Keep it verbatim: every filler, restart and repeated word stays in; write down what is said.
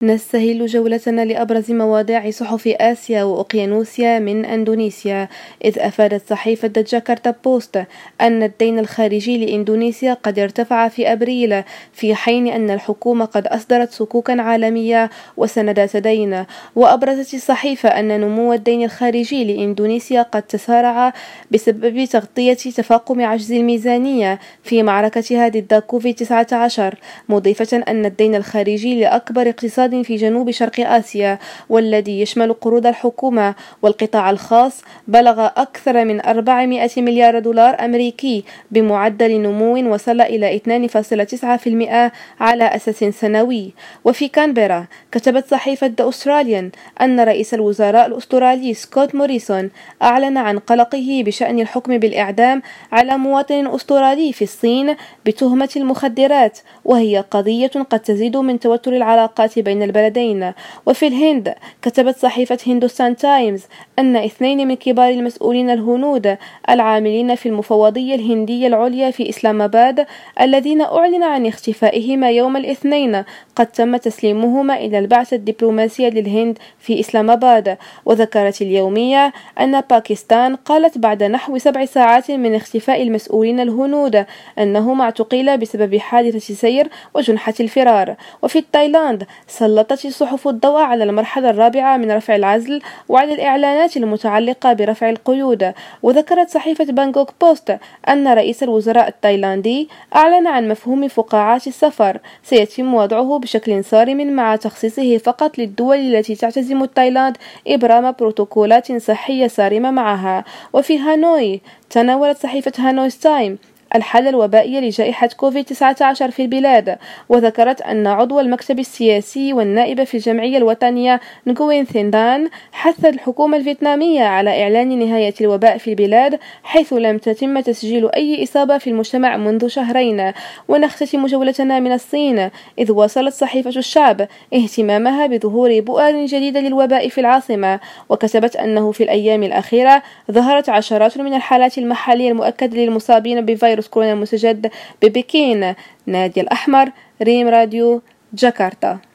نستهل جولتنا لأبرز مواضيع صحف آسيا وأوقيانوسيا من أندونيسيا، إذ أفادت صحيفة جاكرتا بوست أن الدين الخارجي لإندونيسيا قد ارتفع في أبريل، في حين أن الحكومة قد أصدرت صكوكا عالمية وسندات دين. وأبرزت الصحيفة أن نمو الدين الخارجي لإندونيسيا قد تسارع بسبب تغطية تفاقم عجز الميزانية في معركتها ضد كوفيد تسعة عشر، مضيفة أن الدين الخارجي لأكبر اقتصاد في جنوب شرق آسيا، والذي يشمل قروض الحكومة والقطاع الخاص، بلغ أكثر من أربعمائة مليار دولار أمريكي بمعدل نمو وصل إلى اثنين فاصلة تسعة بالمئة على أساس سنوي. وفي كانبرا كتبت صحيفة ذا أستراليان أن رئيس الوزراء الأسترالي سكوت موريسون أعلن عن قلقه بشأن الحكم بالإعدام على مواطن أسترالي في الصين بتهمة المخدرات، وهي قضية قد تزيد من توتر العلاقات بين البلدين. وفي الهند كتبت صحيفة هندوستان تايمز أن اثنين من كبار المسؤولين الهنود العاملين في المفوضية الهندية العليا في إسلام آباد، الذين أعلن عن اختفائهما يوم الاثنين، قد تم تسليمهما إلى البعثة الدبلوماسية للهند في إسلام آباد. وذكرت اليومية أن باكستان قالت بعد نحو سبع ساعات من اختفاء المسؤولين الهنود أنهما اعتقلا بسبب حادثة سير وجنحة الفرار. وفي تايلاند سلطت الصحف الضوء على المرحلة الرابعة من رفع العزل وعلى الإعلانات المتعلقة برفع القيود. وذكرت صحيفة بانكوك بوست أن رئيس الوزراء التايلاندي أعلن عن مفهوم فقاعات السفر سيتم وضعه بشكل صارم مع تخصيصه فقط للدول التي تعتزم تايلاند إبرام بروتوكولات صحية صارمة معها. وفي هانوي تناولت صحيفة هانوي تايم الحالة الوبائية لجائحة كوفيد تسعة عشر في البلاد، وذكرت أن عضو المكتب السياسي والنائب في الجمعية الوطنية نغوين ثيندان حث الحكومة الفيتنامية على إعلان نهاية الوباء في البلاد، حيث لم تتم تسجيل أي إصابة في المجتمع منذ شهرين. ونختتم جولتنا من الصين، إذ واصلت صحيفة الشعب اهتمامها بظهور بؤر جديدة للوباء في العاصمة، وكتبت أنه في الأيام الأخيرة ظهرت عشرات من الحالات المحلية المؤكدة للمصابين بفيروس كورونا المستجد ببكين. نادية الأحمر، ريم راديو، جاكرتا.